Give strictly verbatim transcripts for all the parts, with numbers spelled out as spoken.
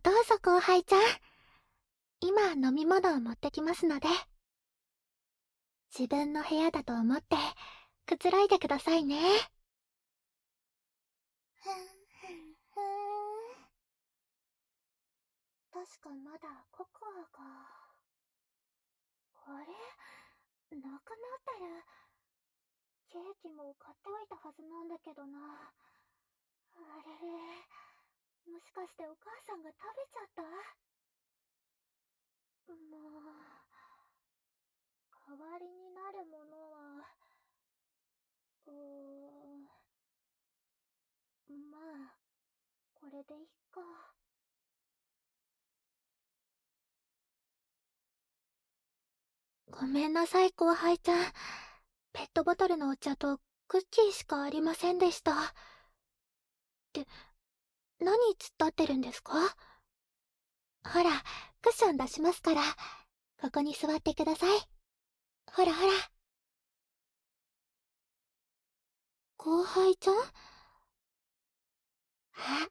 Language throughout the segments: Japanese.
どうぞ後輩ちゃん。今飲み物を持ってきますので。自分の部屋だと思ってくつろいでくださいね。ふんふんふん。確かまだココアが。あれ、なくなってる。ケーキも買っておいたはずなんだけどな。あれれ、もしかしてお母さんが食べちゃった？もう、代わりになるものは、うーん、まあ、これでいっか。ごめんなさい後輩ちゃん。ペットボトルのお茶とクッキーしかありませんでした。って、何突っ立ってるんですか？ほら、クッション出しますから、ここに座ってください。ほらほら。後輩ちゃん？あ、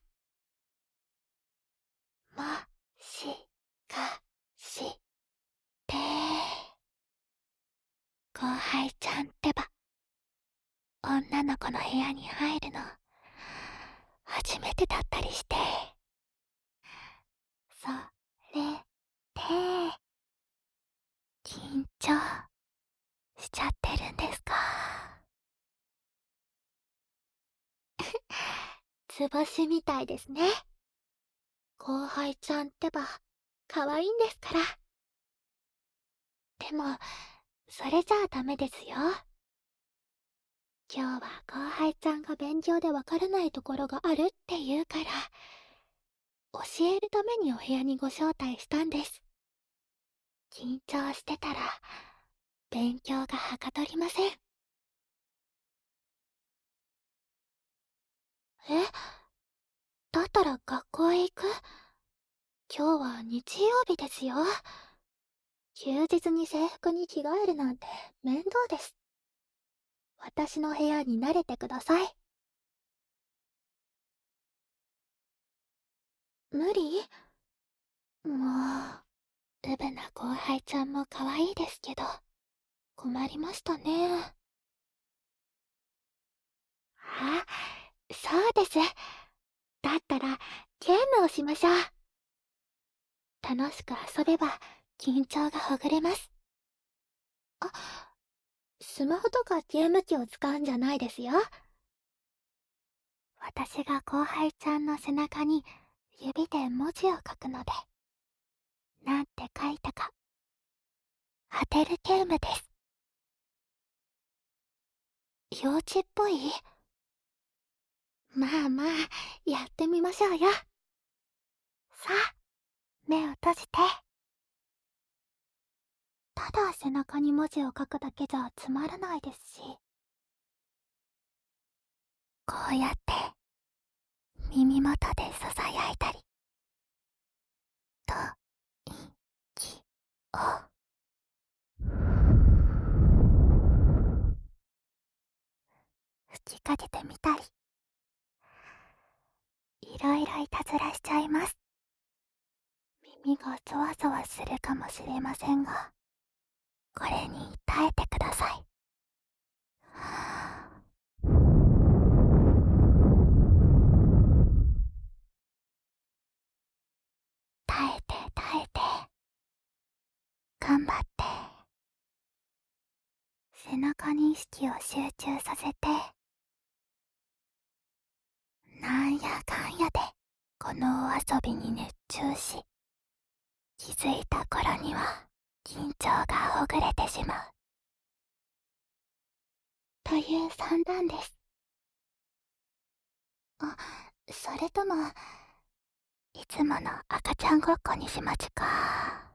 もしかして、後輩ちゃんってば、女の子の部屋に入るの、初めてだったりして。それって、緊張しちゃってるんですか？図星みたいですね。後輩ちゃんってば、可愛いんですから。でも、それじゃあダメですよ。今日は後輩ちゃんが勉強でわからないところがあるって言うから、教えるためにお部屋にご招待したんです。緊張してたら、勉強がはかどりません。え？だったら学校へ行く？今日は日曜日ですよ。休日に制服に着替えるなんて面倒です。私の部屋に慣れてください。無理？もう、ウブな後輩ちゃんも可愛いですけど、困りましたね。あ、そうです。だったら、ゲームをしましょう。楽しく遊べば、緊張がほぐれます。あ、スマホとかゲーム機を使うんじゃないですよ。私が後輩ちゃんの背中に指で文字を書くので、なんて書いたか、当てるゲームです。幼稚っぽい？まあまあ、やってみましょうよ。さあ、目を閉じて。ただ背中に文字を書くだけじゃつまらないですし、こうやって耳元でささやいたり、と、い、き、お、吹きかけてみたり、いろいろいたずらしちゃいます。耳がゾワゾワするかもしれませんが、これに耐えてください。耐えて耐えて、頑張って。背中に意識を集中させて、なんやかんやでこのお遊びに熱中し、気づいた頃には緊張がほぐれてしまうという算段です。あ、それともいつもの赤ちゃんごっこにしまちか。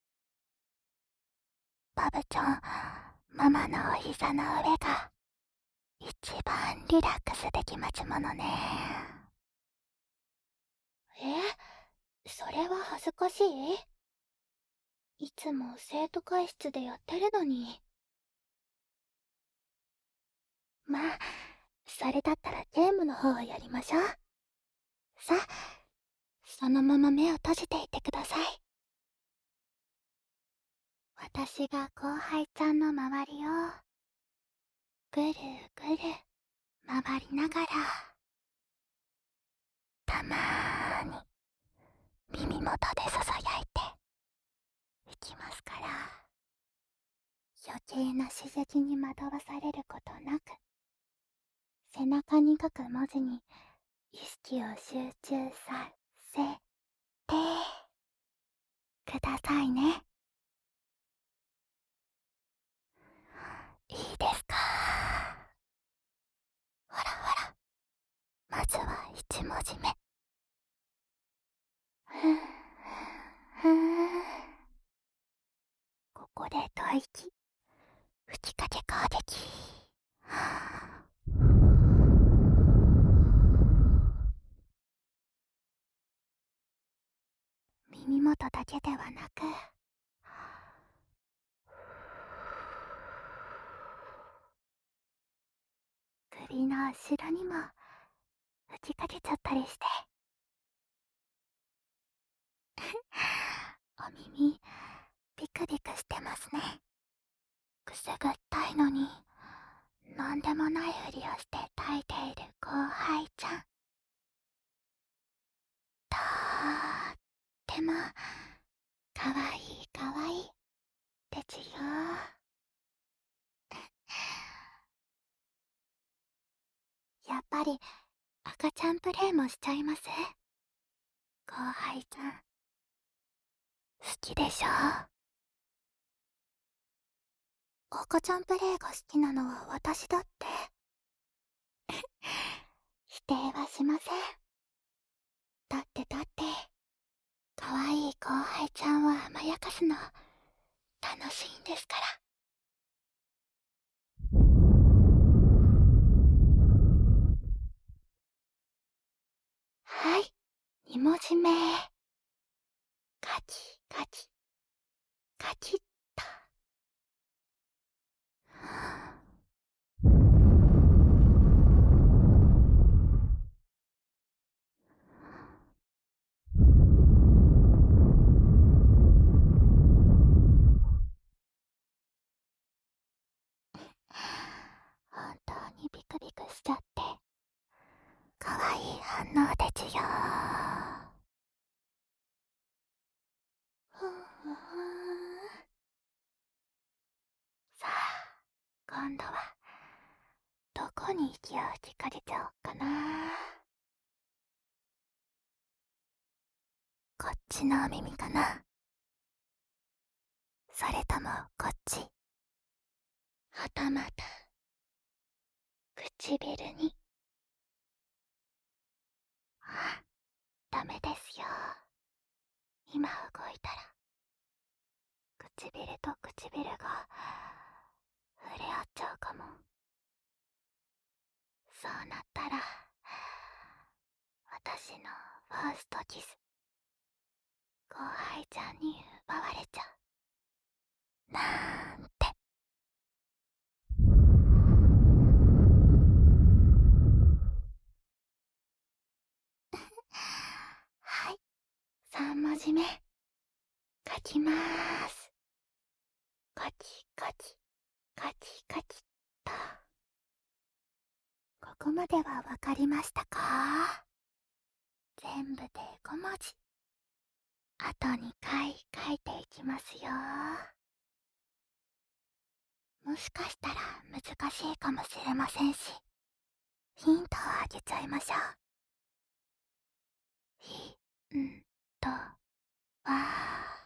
バブちゃん、ママのお膝の上が一番リラックスできまちものね。え、それは恥ずかしい？いつも生徒会室でやってるのに。まあ、それだったらゲームの方をやりましょう。さ、 そのまま目を閉じていてください。私が後輩ちゃんの周りをぐるぐる回りながら、たまーに耳元でささやいていきますから、余計な刺激に惑わされることなく、背中に書く文字に意識を集中させてくださいね。いいですか？ほらほら、まずはいち文字目。ふんふん。ここで吐息、吹きかけ攻撃。耳元だけではなく、首の後ろにも吹きかけちゃったりして。お耳ビクビクしてますね。くすぐったいのになんでもないふりをして耐えている後輩ちゃん、とーってもかわいいかわいいですよ。やっぱり赤ちゃんプレイもしちゃいます？後輩ちゃん好きでしょ？赤ちゃんプレイが好きなのは私だって否定はしません。だってだってかわいい後輩ちゃんを甘やかすの楽しいんですから。はい、に文字目。カキカキカキッと。本当にビクビクしちゃってかわいい反応ですよ。ふんふん。さあ、今度はどこに息を吹きかけちゃおうかな。こっちのお耳かな、それともこっち、はたまた唇に。あ、ダメですよ。今動いたら唇と唇が触れ合っちゃうかも。そうなったら私のファーストキス後輩ちゃんに奪われちゃうなんて。はい、さん文字目書きまーす。カキカキカキカキっと。ここまではわかりましたか？全部でご文字。あとにかい書いていきますよ。もしかしたら難しいかもしれませんし、ヒントをあげちゃいましょう。ヒントは、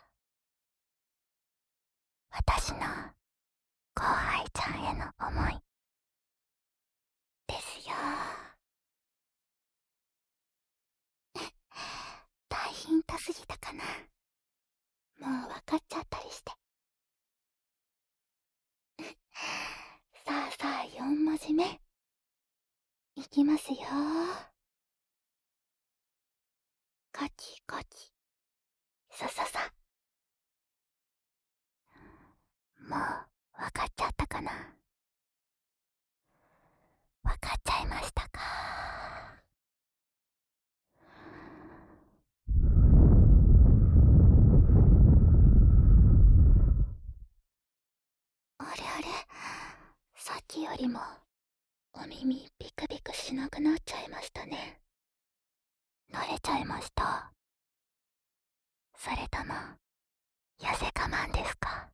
私の後輩ちゃんへの思いですよ。大ヒントすぎたかな。もうわかっちゃったりして。さあさあ、よん文字目いきますよ。カキカキさささ。もうわかっちゃったかな。わかっちゃいましたか？ よりもお耳ビクビクしなくなっちゃいましたね。慣れちゃいました。それとも痩せ我慢ですか？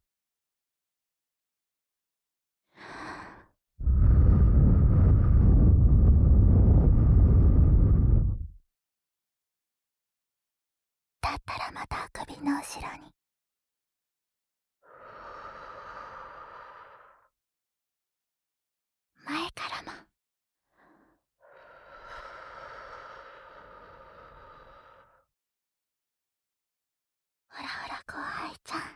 だったらまた首の後ろに。前からも。ほらほら後輩ちゃん、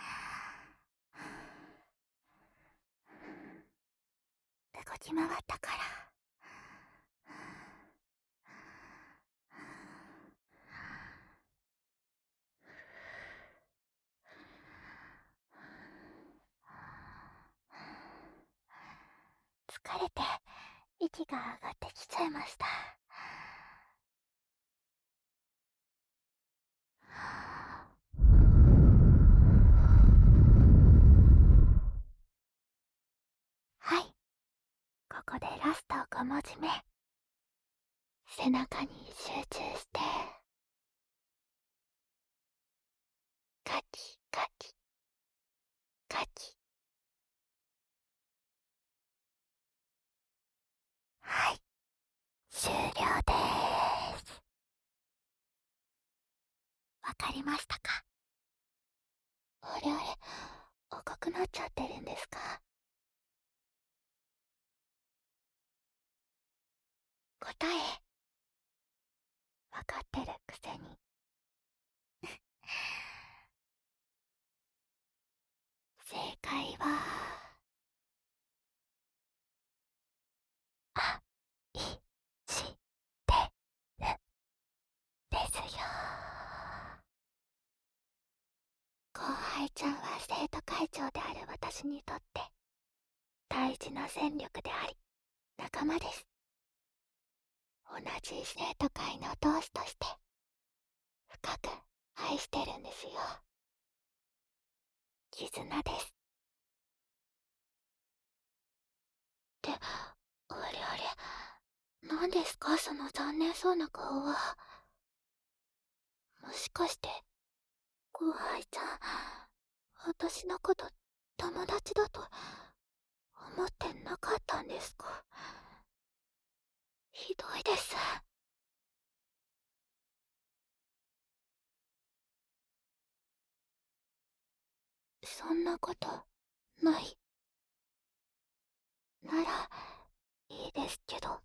動き回ったから。疲れて息が上がってきちゃいました。はい、ここでラストご文字目。背中に集中して、カキカキカキ。はい、終了でーす。わかりましたか？あれあれ、赤くなっちゃってるんですか？答えわかってるくせに。正解はあいしてるですよ。後輩ちゃんは生徒会長である私にとって大事な戦力であり仲間です。同じ生徒会の同志として深く愛してるんですよ。絆です。ってあれあれ、何ですかその残念そうな顔は。もしかして後輩ちゃん、私のこと友達だと思ってなかったんですか？ひどいです。そんなことないならいいですけど。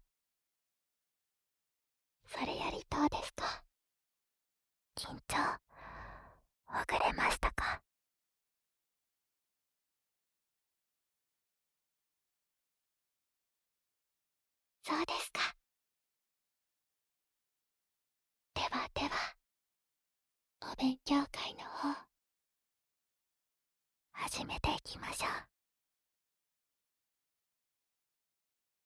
それよりどうですか？緊張ほぐれましたか？そうですか。ではでは、お勉強会の方始めていきましょう。